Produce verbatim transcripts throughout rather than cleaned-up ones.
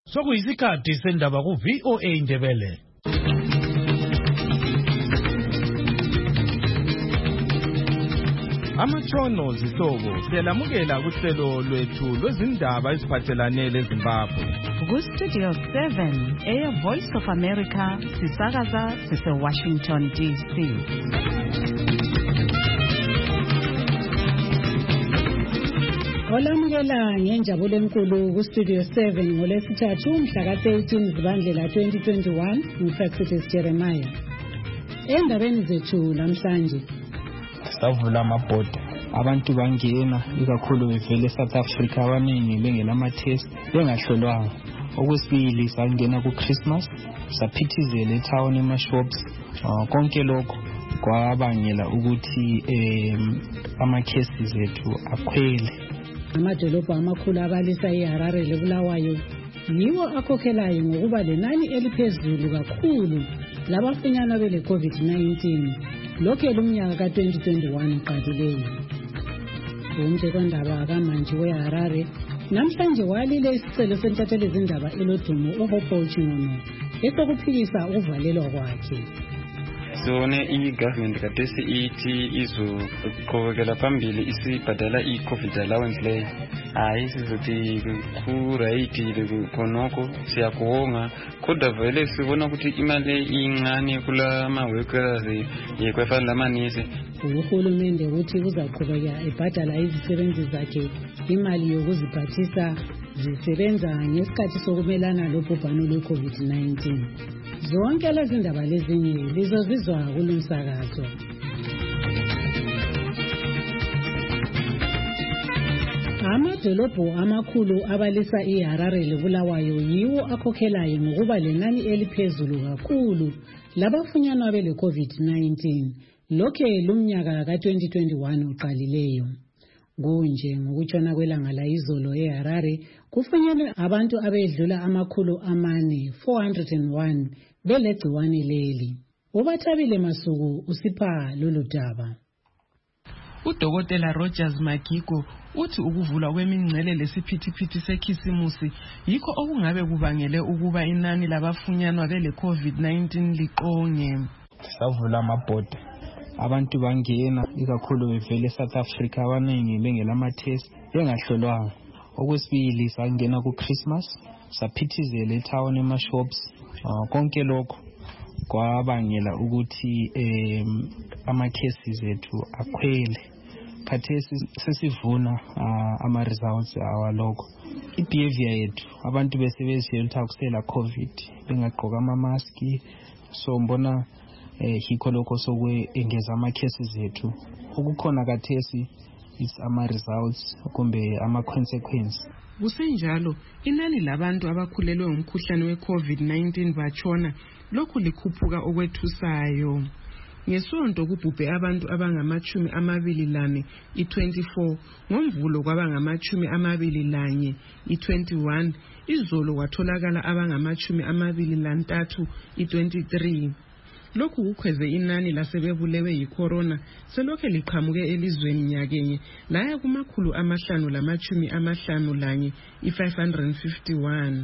Sokuyisikhathi sendaba ku V O A Indebele. Amatrono zihlobo siyalamukela kuhlelo lwethu lwezindaba eziphathelane leZimbabwe. Ku Studio seven, Air Voice of America, sisakaza sise Washington D C. Olamukela ngenjabulo enkulu ku Studio seven ngolesithathu mhla ka thirteen Zibandlela twenty twenty-one, uFaxitis Jeremiah. Endabeni zethu namhlanje savula amabhoda, abantu bangena ikakhulu bevele South Africa abaningi bengelama test bengahlolwanga. Okwesibili sangena ku Christmas saphithizela etown emashops, konke lokho kwabangela ukuthi ama cases ethu akhwele. Amadolobha amakhulu abalisa eHarare leBulawayo yiwo akhokhelayo ngokuba lenani eliphezulu kakhulu labafunyanwa bele COVID nineteen lokho lumnyaka ka twenty twenty-one uqalileyo. Umthethondaba kaMantshi weHarare namhlanje walile isicelo sentatheli izindaba elodumo uHopho Chimono esokuphikisa ukuvalelwa kwakhe. Sone i-government kadesi ithi izoqhubekela phambili isibhadala i-COVID allowance leyo. Hayi sizothi ku-right khonoko siyakuwonga, kodwa vele sibona ukuthi imali incane kula ma-workers yekwefana lamanisi. Uhulumende uthi uzaqhubeka ebhadala izisebenzi zakhe imali yokuziphathisa zisebenza ngesikhathi sokumelana lobhubhano lwe-COVID nineteen. Zonke lezi ndaba lezinye lizozizwa kulumsakazo. Amadolobho amakhulu abalisa iHarare leBulawayo yiwo akhokhelayo ngokuba lenani eliphezulu kakhulu labafunyanwa bele COVID nineteen lokhe lumnyaka ka twenty twenty-one uqalileyo. Kunje ngokutshona kwelanga la izolo eHarare kufunyenwe abantu abedlula amakhulu amane four hundred one belegciwane leli. Ubathabile Masuku usipha lolu daba. Udokotela Rogers Magigo uthi ukuvulwa kwemingcele lesiphithiphithi sekhisimusi yikho okungabe kubangele ukuba inani labafunyanwa bele COVID nineteen liqonge. Savula amabhoda, abantu bangena ikakhulu bevele South Africa abaningi bengelama test bengahlolwanga. Okwesibili sangena ku Christmas saphithizela etown emashops, konke lokho kwabangela ukuthi ama cases ethu akhwele. Khathesi sesivuna ama results awalokho. I-behavior yethu abantu besebenzisa kusela COVID bengagqoka ama mask, so mbona hikho lokho sokwe engeza ama cases ethu. Ukukhona khathesi is ama results kumbe ama consequences. Kusenjalo inani labantu abakhulelwe umkhuhlane we-COVID nineteen batshona lokhu likhuphuka okwethusayo. Ngesonto kubhubhe abantu abangamachumi amabili lane i-twenty-four, ngomvulo kwabangamachumi amabili lanye i-twenty-one, izolo kwatholakala abangamachumi amabili lantathu i-twenty-three. Lokhu kukhweze inani lasebebulewe yicorona selokhe liqhamuke elizweni nyakenye laya kumakhulu amahlanu lamachumi amahlanu lanye i-five hundred fifty-one.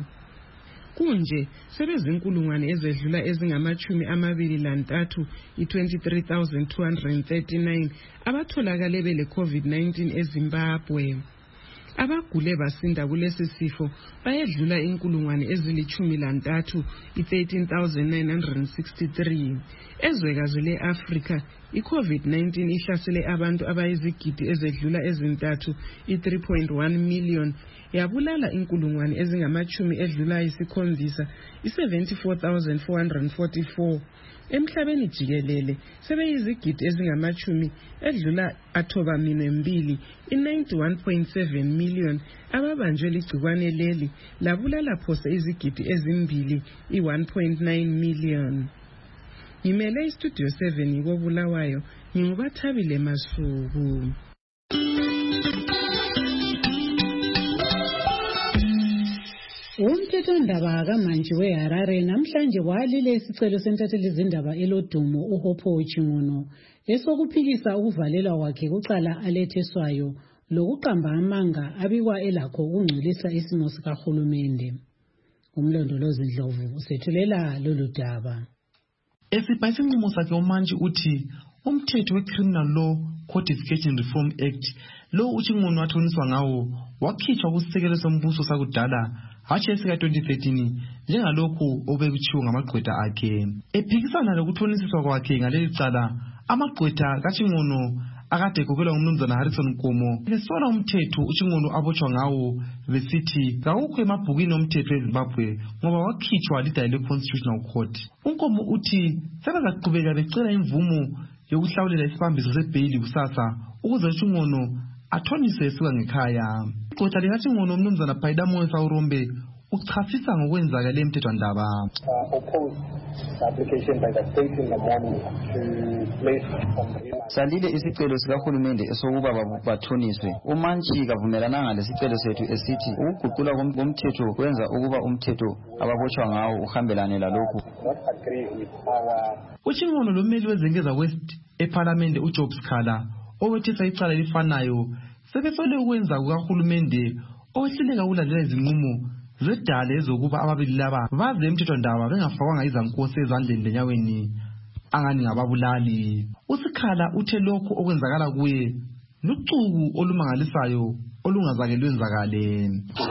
Kunje sebezinkulungwane ezedlula ezingamachumi amabili lantathu i-twenty-three thousand two hundred thirty-nine abatholakale bele COVID nineteen eZimbabwe. Abagule basinda kulesi sifo bayedlula inkulungwane ezilichumi lantathu i-thirteen thousand nine hundred sixty-three. Ezwekazi le-Afrika i-COVID nineteen ihlasele abantu abayizigidi ezedlula ezintathu i-three point one million yabulala inkulungwane ezingamachumi edlula isikhombisa i-seventy-four thousand four hundred forty-four. Emhlabeni jikelele sebeyizigidi ezingamachumi edlula athoba minwe mbili i-ninety-one point seven million ababanjwe ligciwane leli labulala phose izigidi ezimbili i-one point nine million. Ngimele iStudio seven ngobulawayo ngingubathabile Masuku. Umthethondaba kaMantshi weHarare namhlanje walile isicelo sentatheli izindaba elodumo uHopho Chimono esokuphikisa ukuvalelwa kwakhe kucala aletheswayo lokuqamba amanga abikwa elakho ukungcolisa isimo sikahulumende. Umlondolozi Ndlovu usethulela lolu daba. Esibha isinqumo sakhe umantshi uthi umthetho we-Criminal Law Codification Reform Act lo uchingono wathoniswa ngawo wakhitshwa kusisekelo sombuso sakudala hatshi esika twenty thirteen njengalokhu obekutshiwo ngamagqwetha akhe. Ephikisana lokuthonisiswa kwakhe ngaleli cala, amagqwetha kachingono akade egokelwa ngumnumzana Harrison Nkomo besola umthetho uchingono abotshwa ngawo besithi kawukho emabhukini omthetho eZimbabwe ngoba wakhitshwa lidale Constitutional Court. Unkomo uthi sebezaqhubeka becela imvumo yokuhlawulela isibambiso sebhayili kusasa ukuze uchingono athoniswe esuka ngekhaya. Igqwetha likachingono umnumzana Bhaida Moyo Sawurombe uchasisa ngokwenzakale emthethwandaba. Salile isicelo sikahulumende esokuba bathoniswe. Umantshi kavumelananga lesicelo sethu esithi ukuguqula komthetho kwenza ukuba umthetho ababotshwa ngawo uhambelane lalokhu. Uchingono lomeli wezengeza West eParliament uJob Sikhala owethesa icala elifanayo sebesole ukwenza kukahulumende owehluleka ukulandela izinqumo zedale ezokuba ababili laba baze emthethwandaba bengafakwanga izankosi ezandleni lenyaweni angani ngababulali. uSikhala uthe lokho okwenzakala kuye lucuku olumangalisayo olungazake lwenzakale.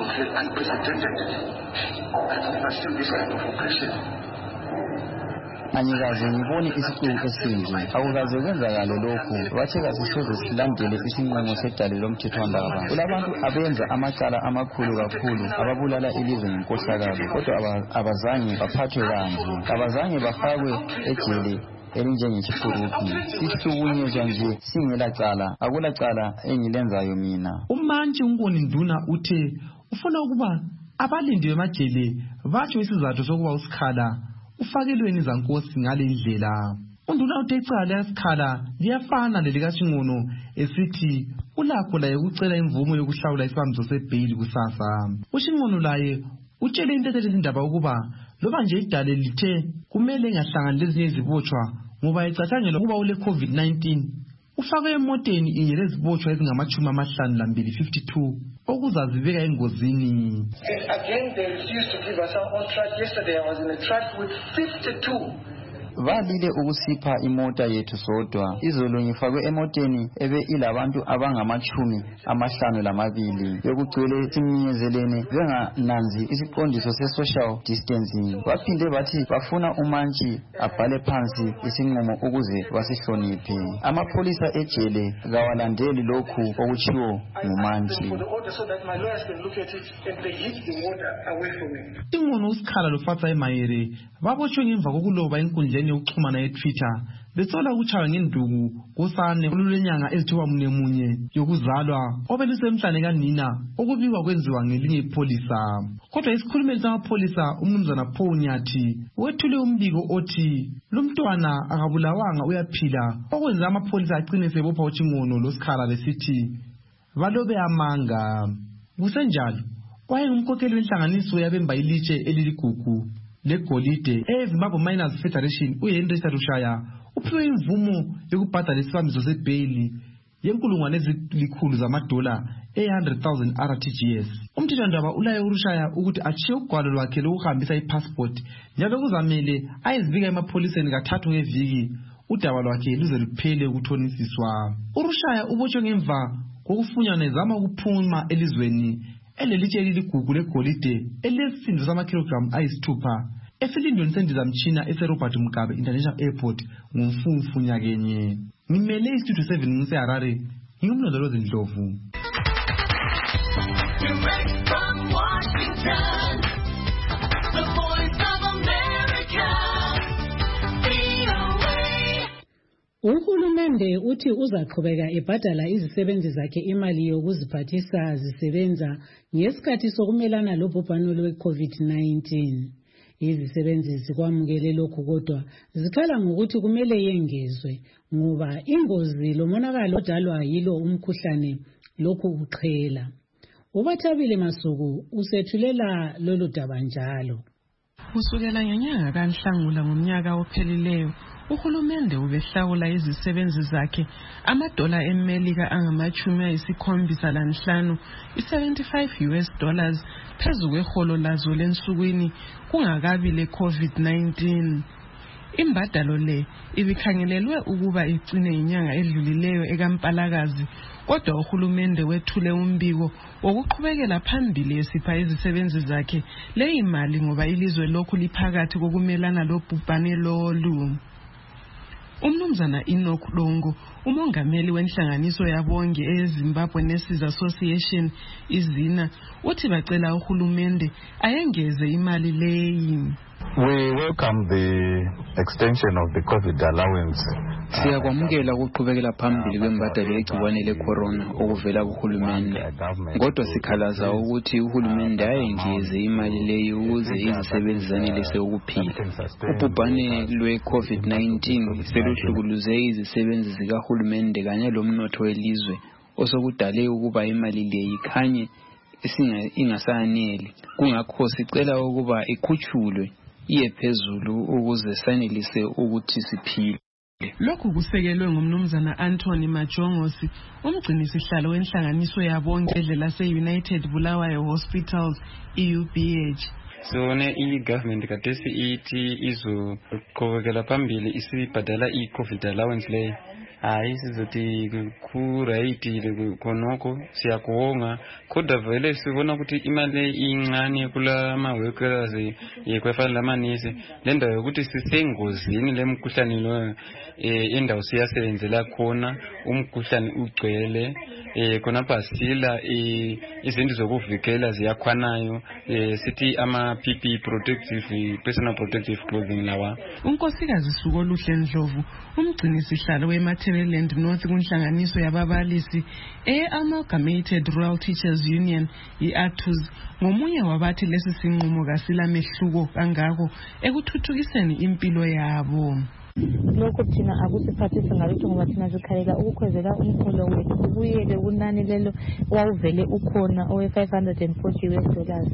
Angikaze ngibone isicuku esinje, akukaze kwenzakale lokhu. Bathe kasisoze silandele isinqumo sedale lomthethwandaba. Kulabantu abenza amacala amakhulu kakhulu ababulala ilizwe ngenkohlakalo, kodwa abazange baphathwe kanje, abazange bafakwe ejele elinjengechifuruki. Sihlukunyezwa nje singela cala, akula cala engilenzayo mina. Umantshi uNkoni Nduna uthe ufuna ukuba abalindi bemajele batsho isizathu sokuba uSikhala ufakelweni zankosi ngale indlela. Unduna uthe icala leSikhala liyafana lelikaChingono esithi ulakho laye ukucela imvumo yokuhlawula isibambiso sebhayili kusasa. uChingono laye utshele intethe lezindaba ukuba loba nje idale lithe kumele engahlangani lezinye izibotshwa ngoba ecatshangelwa ukuba ule COVID nineteen ufake emoteni inye lezibotshwa ezingamachumi amahlanu lambili fifty-two okuzazibeka engozini. Again they refused to give us our own truck. Yesterday I was in a truck with fifty-two. Valile ukusipha imota yethu sodwa. Izolo ngifakwe emoteni ebe ilabantu abangamachumi amahlanu lamabili yokugcwele simnyezelene bengananzi isiqondiso se-social distancing. Baphinde bathi bafuna umantshi abhale phansi isinqumo ukuze basihloniphe. Amapholisa ejele kawalandeli lokhu okutshiwo ngumantshi. Ingono uSikhala loFatsa eMayere babotshwe ngemva kokuloba enkundleni yokuxhumana yeTwitter besola ukutshaywa ngenduku kosane olulenyanga ezithiwa mune munye yokuzalwa obelusemhlane kanina okubikwa kwenziwa ngelinye ipholisa. Kodwa isikhulumeli samapholisa umnumzana Paul Nyathi wethule umbiko othi lumntwana akabulawanga uyaphila, okwenza amapholisa agcine sebopha uChingono loSikhala besithi balobe amanga. Kusenjalo wayengumkhokheli wenhlanganiso yabemba ilitshe eliligugu legolide eZimbabwe Miners Federation uHenry Sarushaya uphiwe imvumo yokubhadala isibambiso sebhayili yenkulungwane ezilikhulu zamadola one hundred thousand R T G S. Umthethwandaba ulaye uRushaya ukuthi achiye ugwalo lwakhe lokuhambisa ipassport njalo kuzamele ayezibika emapholiseni kathathu ngeviki udaba lwakhe luze luphele ukuthonisiswa. uRushaya ubotshwe ngemva kokufunyana ezama ukuphuma elizweni elelitshe eliligugu legolide elilesisindo samakhilogramu ayisithupha esilindweni sendizamtshina eseRobert Mugabe International Airport ngomfumfu nyakenye. Ngimele istudio seven ngiseHarare, ngingumlondolozi Ndlovu. Uhulumende uthi uzaqhubeka ebhadala izisebenzi zakhe imali yokuziphathisa zisebenza ngesikhathi sokumelana lobhubhane lwe-COVID nineteen. Izisebenzi zikwamukele lokhu kodwa zikhala ngokuthi kumele yengezwe ngoba ingozi lomonakalo odalwa yilo umkhuhlane lokhu uqhela. Ubathabile Masuku usethulela lolu daba njalo. Kusukela ngenyanga kaNhlangula ngomnyaka ophelileyo, uhulumende ubehlawula izisebenzi zakhe amadola eMelika angamachumi ayisikhombisa lanhlanu i-seventy-five U S dollars phezu kweholo lazo lensukwini kungakabi le COVID nineteen. Imbadalo le ibikhangelelwe ukuba igcine inyanga edlulileyo ekaMpalakazi, kodwa uhulumende wethule umbiko wokuqhubekela phambili esipha izisebenzi zakhe le imali ngoba ilizwe lokhu liphakathi kokumelana lobhubhane lolu. Umnumzana Enoch Longo, umongameli wenhlanganiso yabonge eZimbabwe Nurses Association izina, uthi bacela uhulumende ayengeze imali leyi. We welcome the extension of the COVID allowance. Siyakwamukela ukuqhubekela phambili kwembadalo yegciwane le-corona okuvela kuhulumende. Kodwa sikhalaza ukuthi uhulumende ayengeze imali leyo ukuze izisebenzi zanelise ukuphila. Ubhubhane lwe-COVID nineteen seluhlukuluze izisebenzi zikahulumende kanye lomnotho welizwe osokudale ukuba imali leyo ikhanye ingasaneli. Kungakho sicela ukuba ikhutshulwe iye phezulu ukuze sanelise ukuthi siphile. Lokhu kusekelwe ngumnumzana Anthony Majongosi, umgcini sihlalo wenhlanganiso yabonke edlela se-United Bulawayo Hospitals, E U B H. Sone i-government kadesi ithi izoqhubekela phambili isibhadala i-COVID allowance leyo. Hayi sizothi kurayitile khonoko siyakuwonga, kodwa vele sibona ukuthi imali incane kula ma-workers yekwefana lamanesi le ndawo yokuthi sisengozini lemkhuhlane lo indawo siyasebenzela khona umkhuhlane ugcwele khonapha sila izinto zokuvikela ziyakhwanayo sithi ama-P P E protective personal protective clothing lawa. Unkosikazi Sukoluhle Ndlovu, umgcini sihlalo weMatheleland North kunhlanganiso yababalisi e-Amalgamated Rural Teachers Union i-A T U S, ngomunye wabathi lesi sinqumo kasila mehluko kangako ekuthuthukiseni impilo yabo. Lokho thina akusiphathise ngalutho ngoba thina sikhalela ukukhwezela umholo wethu ubuyele kunani lelo wawuvele ukhona owe five hundred forty U S dollars.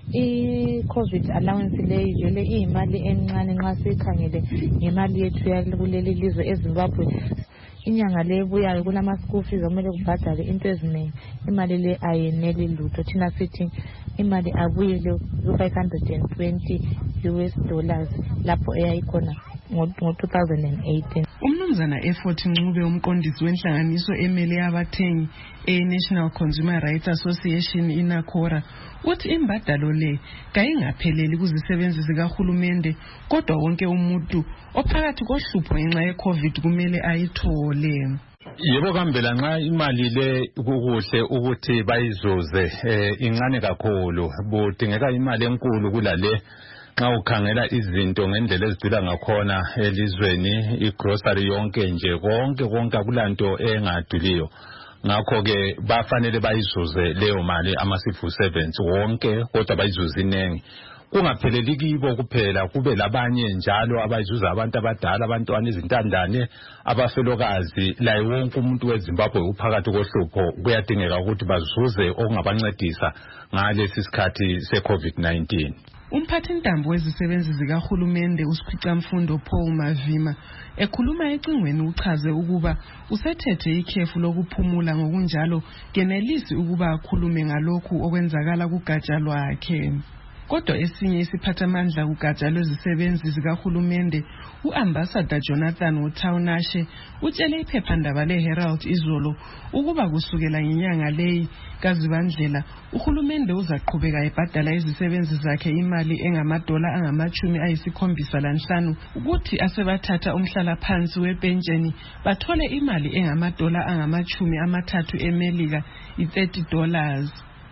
I-COVID allowance leyo vele iyimali encane nxa sikhangele ngemali yethu yakuleli lizwe eZimbabwe. Inyanga le buyayo kulama school fees okumele kubhadale into eziningi, imali le ayeneli lutho. Thina sithi imali abuyele ku five hundred twenty U S dollars lapho eyayikhona ngo-two thousand eighteen. Umnumzana Effort Ncube, umqondisi wenhlanganiso emele abathengi e-National Consumer Rights Association inakora, uthi imbadalo le kayingapheleli kuzisebenzi zikahulumende, kodwa wonke umuntu ophakathi kohlupho ngenxa ye-COVID kumele ayithole. Yebo kambela nxa imali le kukuhle ukuthi bayizuze incane kakhulu, budingeka imali enkulu kulale nxa ukhangela izinto ngendlela ezidula ngakhona elizweni, igrocery yonke nje konke konke akulanto engaduliyo. Ngakho ke bafanele bayizuze leyo mali ama-civil servants wonke, kodwa bayizuze inengi. Kungapheleli kibo kuphela, kube labanye njalo abayizuza abantu abadala, abantwana, izintandane, abafelokazi, laye wonke umuntu weZimbabwe uphakathi kohlupho kuyadingeka ukuthi bazuze okungabancedisa ngalesi sikhathi se-COVID nineteen. Umphathintambo wezisebenzi zikahulumende uSikhwicamfundo Paul Mavima ekhuluma ecingweni uchaze ukuba usethethe ikhefu lokuphumula, ngokunjalo kenelisi ukuba akhulume ngalokhu okwenzakala kugatsha lwakhe. Kodwa esinye isiphathamandla kugatsha lwezisebenzi zikahulumende, uAmbassador Jonathan Wutaunashe, utshele iphephandaba leHerald izolo ukuba kusukela ngenyanga leyi kaZibandlela uhulumende uzaqhubeka ebhadala izisebenzi zakhe imali engamadola angamachumi ayisikhombisa lanhlanu ukuthi asebathatha umhlala phansi wepentsheni bathole imali engamadola angamachumi amathathu eMelika, i-thirty dollars.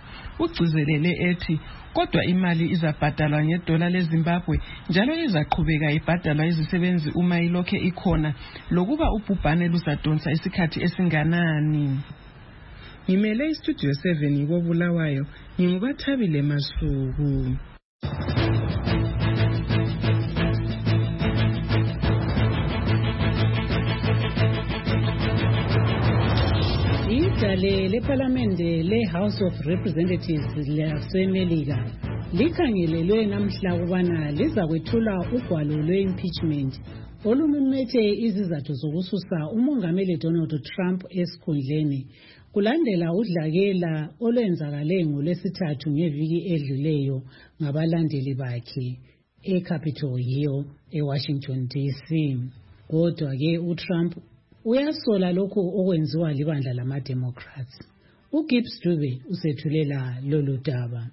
Ugcizelele ethi kodwa imali izabhadalwa ngedola leZimbabwe njalo izaqhubeka ibhadalwa izisebenzi uma ilokhe ikhona, lokuba ubhubhane luzadonsa isikhathi esinganani. Ngimele istudio seven koBulawayo, ngingubathabile Masuku. Idale leParlamente le-House of Representatives laseMelika likhangelelwe namhla ukubana liza kwethula ugwalo lwe-impeachment olumimethe izizathu zokususa umongameli Donald Trump esikhundleni kulandela udlakela olwenzakale ngolwesithathu ngeviki edluleyo ngabalandeli bakhe eCapitol Hill eWashington D C. Kodwa-ke uTrump uyasola lokhu okwenziwa libandla lama-Democrats. uGibbs Dube usethulela lolu daba.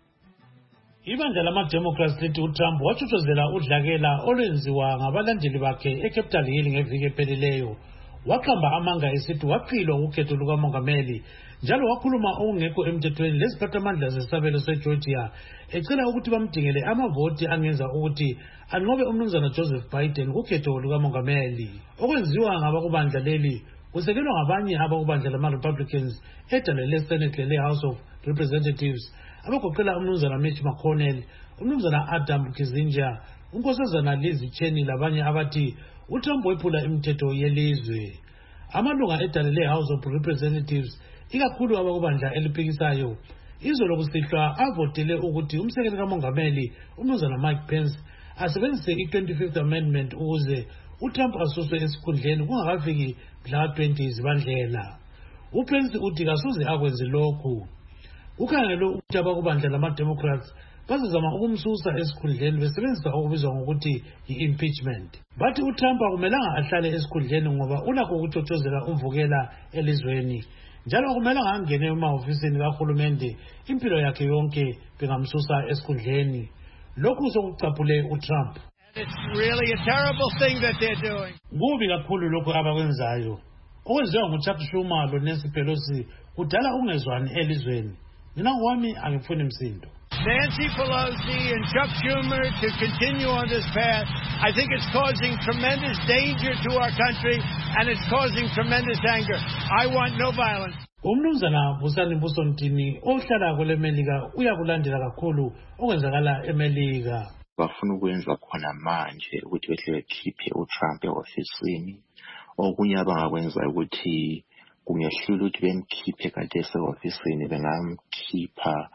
Ibandla lama-Democrats lithi uTrump watshutshuzelwa udlakela olwenziwa ngabalandeli bakhe eCapitol Hill ngeviki ephelileyo. Waqamba amanga esithi waqilwa ukhetho lukamongameli njalo wakhuluma okungekho emthethweni leziphathamandla zesabelo seGeorgia ecela ukuthi bamdingele amavoti angenza ukuthi anqobe umnumzana Joseph Biden kukhetho lukamongameli. Okwenziwa ngabakubandla leli kusekelwa ngabanye abakubandla lama-Republicans edale le-Senate le-House of Representatives abagoqela umnumzana Mitch McConnell, umnumzana Adam Kinzinger, unkosazana Liz Cheney labanye abathi uTrump wephula imithetho yelizwe. Amalunga edale le-House of Representatives ikakhulu abakubandla eliphikisayo izolo kusihlwa avotele ukuthi umsekeli kamongameli umnumzana Mike Pence asebenzise i-twenty-fifth amendment ukuze uTrump asuswe esikhundleni kungakafiki mhla twenty zibandlela. uPence uthi kasoze akwenze lokhu. Ukhangelwe ukuthi abakubandla lama-Democrats bazazama ukumsusa esikhundleni besebenzisa okubizwa ngokuthi yi-impeachment. Bathi uTrump akumelanga ahlale esikhundleni ngoba ulakho ukuchochozela umvukela elizweni njalo akumelanga angene emahofisini kahulumende impilo yakhe yonke bengamsusa esikhundleni. Lokhu sokucaphule uTrump. It's really a terrible thing that they're doing. Kubi kakhulu lokhu abakwenzayo. Okwenziwa nguChuck Schumer loNancy Pelosi kudala ungezwani elizweni. Mina ngwami angifuni msindo. Nancy Pelosi and Chuck Schumer to continue on this path, I think it's causing tremendous danger to our country and it's causing tremendous anger. I want no violence. Umnumzana Busani Busontini ohlala kule Melika uyakulandela kakhulu okwenzakala eMelika. Bafuna ukwenza khona manje ukuthi behle bekhiphe uTrump e-ofisini. Okunye abangakwenza ukuthi kungehlula ukuthi bemkhiphe kade ese-ofisini bengamkhipha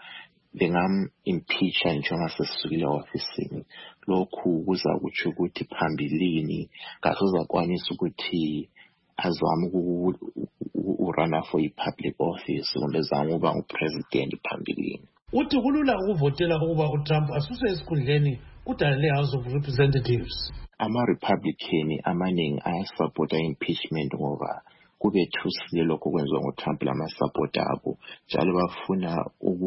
bengam-impeacha njengoba sesisukile e-ofisini. Lokhu kuza kutsho ukuthi phambilini kasozakwanisa ukuthi azame ukurana for i-public office kumbe zame ukuba ngupresident phambilini. Uthi kulula ukuvotela ukuba uTrump asuswe esikhundleni kudala le-House of Representatives. Ama-Republican amaningi ayasupporta impeachment ngoba kube thusile lokho kwenziwa nguTrump lamasupporta abo njalo bafuna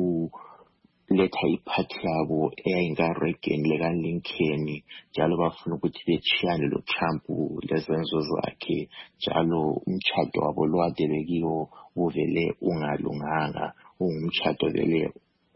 ukuletha iphathi yabo eyayinka-Reagan leka-Lincoln njalo bafuna ukuthi betshiyane lo-Trump lezenzo zakhe njalo umtshado wabo lwade kiwo uvele ungalunganga ungumtshado vele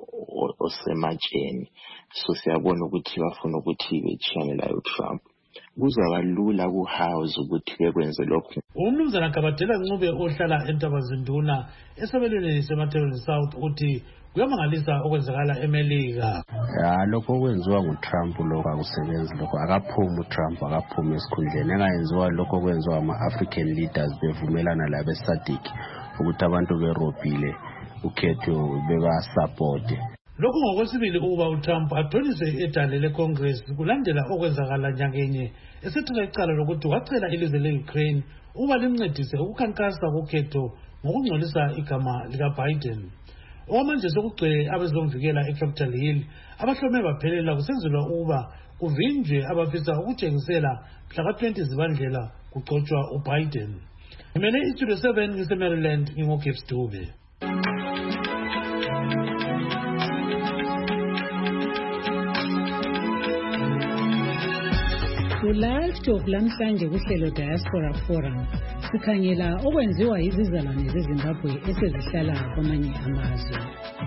osematsheni. So siyabona ukuthi bafuna ukuthi betshiyane layo Trump. Kuzaba lula ku-House ukuthi bekwenze lokhu. Umnumzana Kabadela Ncube ohlala eNtabazinduna esabelweni seMatabeleland South uthi kuyamangalisa okwenzakala eMelika. Ya lokho okwenziwa nguTrump lokho akusebenzi lokho akaphumi uTrump akaphumi esikhundleni engayenziwa lokho okwenziwa ama-African leaders bevumelana labe-SADC ukuthi abantu berobhile ukhetho bebasupporte. Lokhu ngokwesibili ukuba uTrump atholise edale leCongress kulandela okwenzakala nyakenye esethula icala lokuthi wacela ilizwe le-Ukraine ukuba limncedise ukukhankasa kukhetho ngokungcolisa igama likaBiden. Okwamanje sokugcwele abezomvikela eCapitol Hill abahlome baphelela kusenzelwa ukuba kuvinjwe abafisa ukutshengisela mhla twenty zibandlela kugcotshwa uBiden. Ngimele iStudio seven ngise-Maryland ngingoGibbs Dube. Ku-Live Talk lamhlanje kuhlelo Diaspora Forum sikhangela okwenziwa izizalwane zeZimbabwe esezihlala kwamanye amazwe.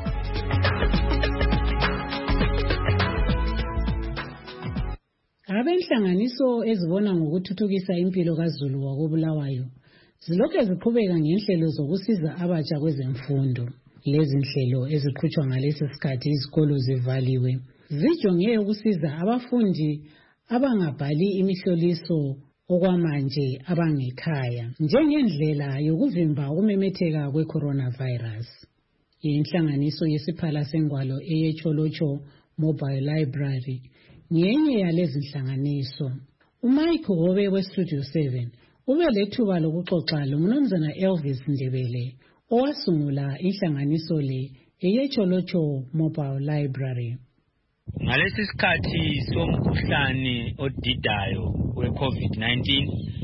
Abenhlanganiso ezibona ngokuthuthukisa impilo kaZulu wakobulawayo zilokhu ziqhubeka ngenhlelo zokusiza abatsha kwezemfundo. Lezi nhlelo eziqhutshwa ngalesi sikhathi izikolo zivaliwe zijonge ukusiza abafundi abangabhali imihloliso okwamanje abangekhaya njengendlela yokuvimba ukumemetheka kwe-coronavirus. Inhlanganiso yesiphala sengwalo eyeCholocho Mobile Library ngenye yalezi nhlanganiso. uMike Hobe weStudio seven ube lethuba lokuxoxa loMnumzana Elvis Ndebele owasungula inhlanganiso le eyeCholocho Mobile Library. Ngalesi sikhathi somkhuhlane odidayo we-COVID nineteen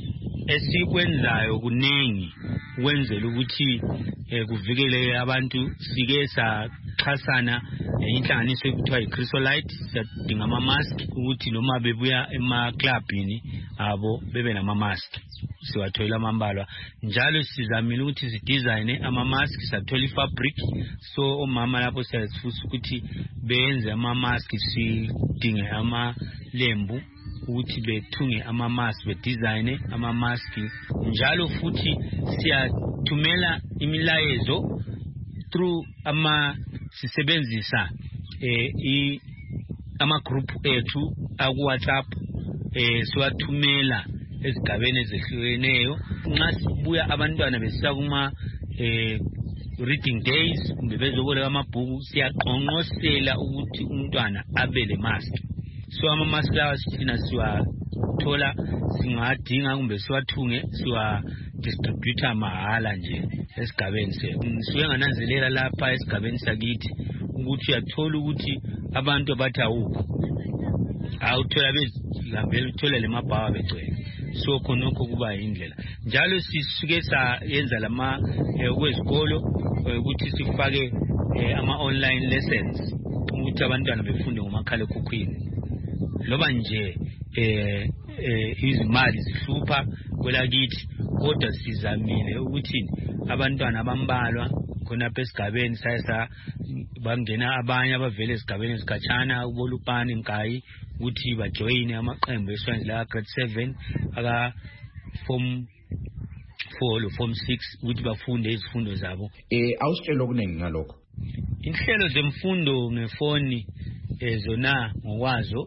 esikwenzayo kuningi wenzela ukuthi kuvikele abantu sike saxhasana inhlanganiso ekuthiwa iChrysolite sadinga ama mask ukuthi noma bebuya emaclubini abo bebe nama mask siwathola amambalwa njalo sizamile ukuthi sidesign ama mask sathola ifabric so omama lapho siyafisa ukuthi benze ama mask sidinge ama lembu ukuthi bethunge ama mask be design ama mask njalo futhi siyathumela imilayezo through ama sisebenzisa eh i ama group ethu aku WhatsApp eh siwathumela ezigabeni ezehlukeneyo nxa sibuya abantwana besiya kuma eh reading days kumbe bezoboleka amabhuku siyaqonqosela ukuthi umntwana abe le mask so ama mask lawa sithina siwathola singadinga kumbe siwathunge siwa distributor mahala nje esigabeni sethu siwe ngananzelela lapha esigabeni sakithi ukuthi uyathola ukuthi abantu abathi awukho awuthola bezihambela uthola le mabhawa begcwele so khonokho kuba indlela njalo sisuke sayenza lama kwezikolo ukuthi sifake ama online lessons ukuthi abantwana befunde ngomakhala ekhukhwini loba nje eh izimali zihlupha kwelakithi kodwa sizamile ukuthi abantwana abambalwa khona esigabeni sayesa bangena abanye abavele esigabeni esikhatshana ubolupani nkayi ukuthi bajoin amaqembu eswenze la grade seven aka form four lo form six ukuthi bafunde izifundo zabo. Eh awusitshela okuningi ngalokho. Inhlelo zemfundo ngefoni ezona ngokwazo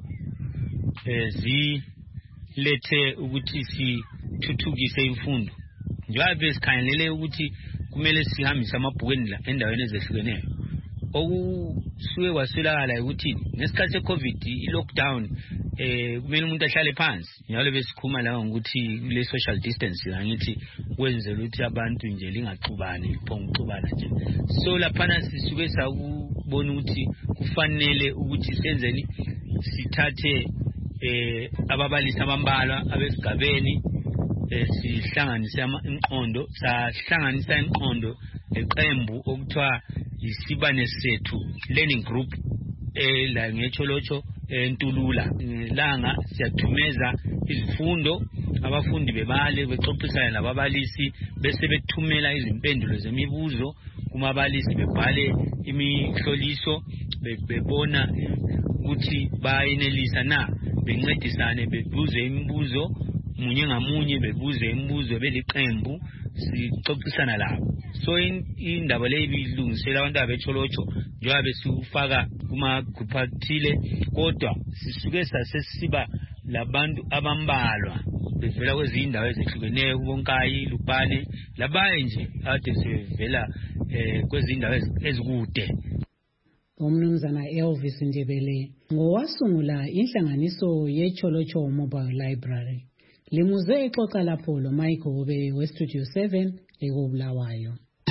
ezi lethe ukuthi sithuthukise imfundo njengoba sikhangelele ukuthi kumele sihambise amabhuku endaweni ezehlukeneyo okusuke kwasolakala ukuthi ngesikhathi seCovid i-lockdown eh kumele umuntu ahlale phansi njalo besikhuma la ngokuthi le social distance ngithi kwenzela ukuthi abantu nje lingaxubani liphonguxubana nje so laphana sisuke sakubona ukuthi kufanele ukuthi senzeni sithathe eh ababalisi abambalwa abesigabeni eh sihlanganise inqondo sahlanganisa inqondo eqembu okuthiwa isibane sethu learning group eh la ngeCholocho entulula langa siyathumeza izifundo abafundi bebale bexoxisana nababalisi bese bethumela izimpendulo zemibuzo kumabalisi bebhale imihloliso bebona ukuthi bayenelisa na bencedisane bebuze imibuzo munye ngamunye bebuze imibuzo beliqembu sixoxisana labo so indaba le ibilungisela abantu abeCholocho njengoba besifaka kuma group athile kodwa sisuke sasesiba labantu abambalwa bevela kwezindawo ezihlukeneyo kubonkayi lupane labaye nje ade sevela eh kwezindawo ezikude. Umnumzana Elvis Ndebele ngowasungula inhlanganiso yeCholocho Mobile Library. Limuze exoxa lapho lo Mike Hobe weStudio seven ekubulawayo.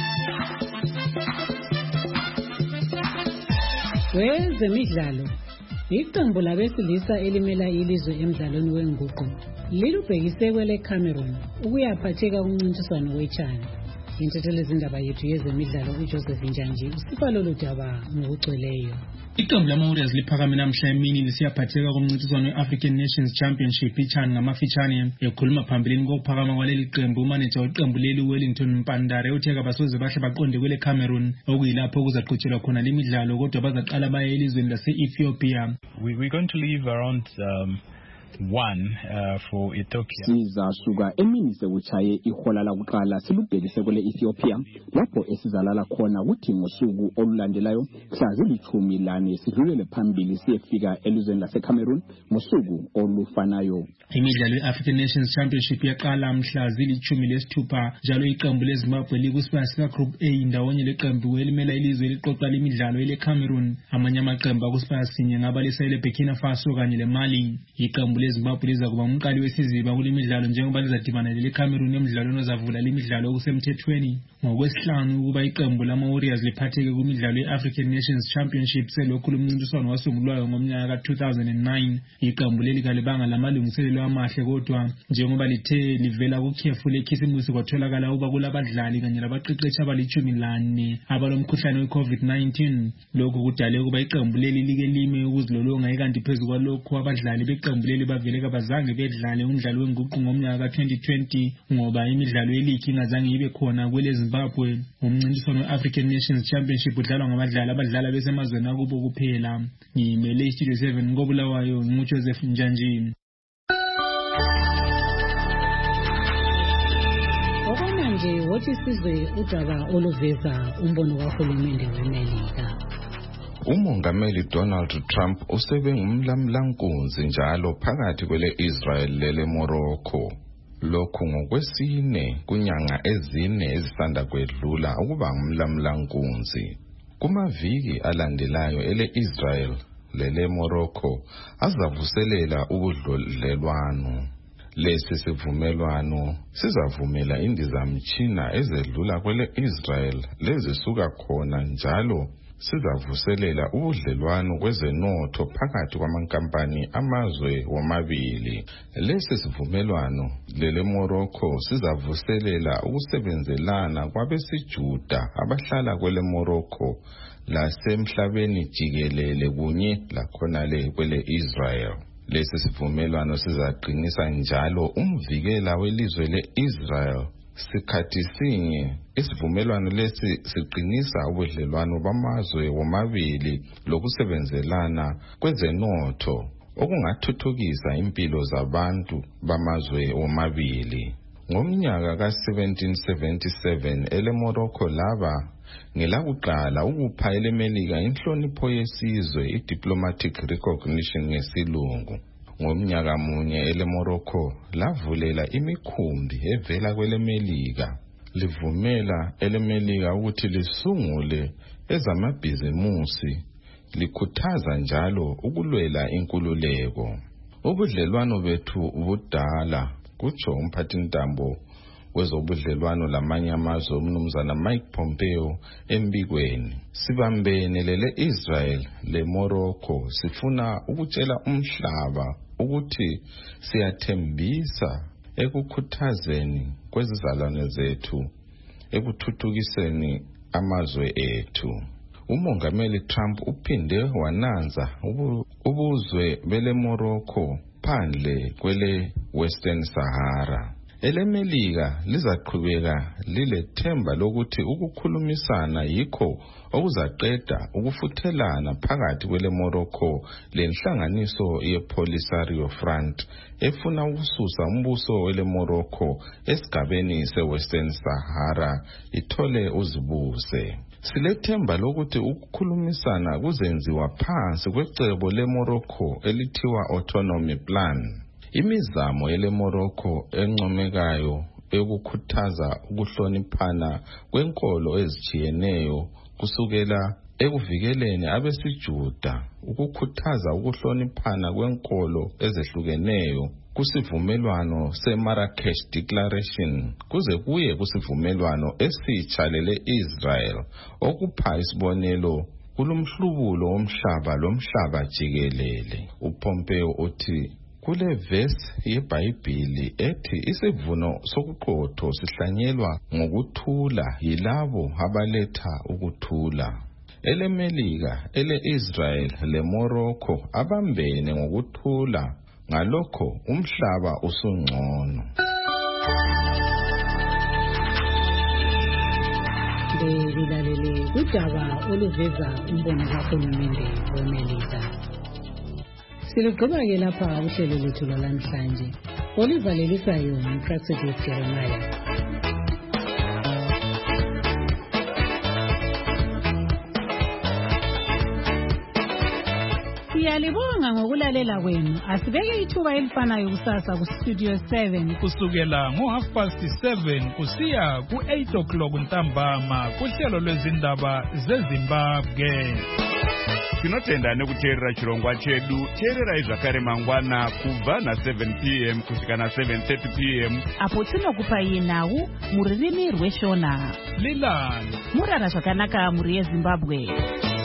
Wezemidlalo iqembu labesilisa elimela ilizwe emidlalweni wenguqu lilubhekise kwele Cameroon ukuyaphatheka kumncintiswano wechani. Intethelezi izindaba yethu yezemidlalo uJoseph Njanji usifa lolu daba ngokugcweleyo. Iqembu lama-Warriors liphakame namhla emini lisiyaphatheka kumncintiswano we-African Nations Championship iCHAN ngamafitshane. Ekhuluma phambilini kokuphakama kwaleli qembu umaneja weqembu leli Wellington Mpandare uthe abasoze bahle baqonde kwele Cameroon okuyilapho kuzaqhutshelwa khona lemidlalo kodwa bazaqala baye elizweni lase-Ethiopia. We, we're going to leave around um, one uh, for Ethiopia. Sizasuka emini sekuchaye ihola lakuqala silubhekise kwele Ethiopia lapho esizalala khona kuthi ngosuku olulandelayo mhla zilithumi lane sidlulele phambili siyefika elizweni laseCameroon ngosuku olufanayo. Imidlalo ye-African Nations Championship yaqala mhla zilithumi lesithupha njalo iqembu leZimbabwe likusipasika Group A ndawonye leqembu elimela ilizwe eliqoqa lemidlalo ele Cameroon. Amanye amaqembu akusipasi ngaba lesele Burkina Faso kanye le Mali. Iqembu iqembu leZimbabwe liza kuba umqali wesiziba kule midlalo njengoba lizadibana leCameroon emidlalweni ozavula lemidlalo okusemthethweni. Ngokwesihlanu ukuba iqembu lama-Warriors liphatheke kwimidlalo ye-African Nations Championship selokhu lumncintiswano wasungulwayo ngomnyaka ka two thousand nine. Iqembu leli kalibanga lamalungiselelo amahle kodwa njengoba lithe livela kukhefu lekhisimusi kwatholakala ukuba kulabadlali kanye labaqeqeshi abalitshumi lane abalomkhuhlane we-COVID nineteen. Lokhu kudale ukuba iqembu leli like lime ukuzilolonga ikanti phezu kwalokhu abadlali beqembu leli bavele kabazange bedlale umdlalo wenguqu ngomnyaka ka twenty twenty ngoba imidlalo yeligi ingazange ibe khona kwele Zimbabwe. Umncintiswano we-African Nations Championship udlalwa ngabadlali abadlala besemazweni akubo kuphela. Ngimele iStudio seven ngoBulawayo nguJoseph Njanjini. Okwamanje wothi sizwe udaba oluveza umbono kahulumende weMelika. Umongameli Donald Trump usebe ngumlamlankunzi njalo phakathi kwele Israel lele Morocco. Lokhu ngokwesine kunyanga ezine ezisanda kwedlula ukuba ngumlamlankunzi. Kumaviki alandelayo ele Israel lele Morocco azavuselela ubudlelwano. Lesi sivumelwano sizavumela indizamtshina ezedlula kwele Israel lezisuka khona njalo sizavuselela ubudlelwano kwezenotho phakathi kwamankampani amazwe womabili. Lesi sivumelwano lele Morocco sizavuselela ukusebenzelana kwabesijuda abahlala kwele Morocco lasemhlabeni jikelele kunye lakhonale kwele Israel. Lesi sivumelwano sizaqinisa njalo umvikela welizwe le-Israel. Sikhathi sinye isivumelwano lesi siqinisa ubudlelwano bamazwe womabili lokusebenzelana kwezenotho okungathuthukisa impilo zabantu bamazwe womabili. Ngomnyaka ka seventeen seventy-seven ele Morocco laba ngelakuqala ukupha ele Melika inhlonipho yesizwe i-diplomatic recognition ngesilungu. Ngomnyaka munye ele Morocco lavulela imikhumbi evela kwele Melika livumela ele Melika ukuthi lisungule ezamabhizimusi likhuthaza njalo ukulwela inkululeko. Ubudlelwano bethu budala kutsho umphathintambo wezobudlelwano lamanye amazwe umnumzana Mike Pompeo embikweni. Sibambene lele Israel le Morocco sifuna ukutshela umhlaba ukuthi siyathembisa ekukhuthazeni kwezizalwane zethu ekuthuthukiseni amazwe ethu. Umongameli Trump uphinde wananza ubuzwe bele Morocco phandle kwele Western Sahara. Ele Melika lizaqhubeka lilethemba lokuthi ukukhulumisana yikho okuzaqeda ukufuthelana phakathi kwele Morocco lenhlanganiso yePolisario Front efuna ukususa umbuso wele Morocco esigabeni seWestern Sahara ithole uzibuse. Silethemba lokuthi ukukhulumisana kuzenziwa phansi kwecebo le Morocco elithiwa Autonomy Plan. Imizamo yele Morocco encomekayo ekukhuthaza ukuhloniphana kwenkolo ezijiyeneyo kusukela ekuvikeleni abesijuda ukukhuthaza ukuhloniphana kwenkolo ezehlukeneyo kusivumelwano seMarrakesh Declaration kuze kuye kusivumelwano esitsha lele Israel okupha isibonelo kulumhlubulo womhlaba lomhlaba jikelele. uPompeo uthi kule verse yeBhayibhili ethi isivuno sokuqotho sihlanyelwa ngokuthula yilabo abaletha ukuthula. Ele Melika, ele Israel le Morocco abambene ngokuthula ngalokho umhlaba usungcono. Bezilalele udaba oluveza umbono kahulumende weMelika. Silugqiba-ke lapha uhlelo lwethu lwalamhlanje olivaleliswayo nguPractice Jeremiah. Siyalibonga ngokulalela kwenu. Asibeke ithuba elifanayo kusasa kuStudio seven kusukela ngo half past seven kusiya ku eight o'clock ntambama kuhlelo lwezindaba zeZimbabwe. tinotenda nekuteerera chirongwa chedu. Teererai zvakare mangwana kubva na seven p m kusvika na seven thirty p m apo tinokupai nhau mururimi rweshona Lilani murara zvakanaka muri yeZimbabwe.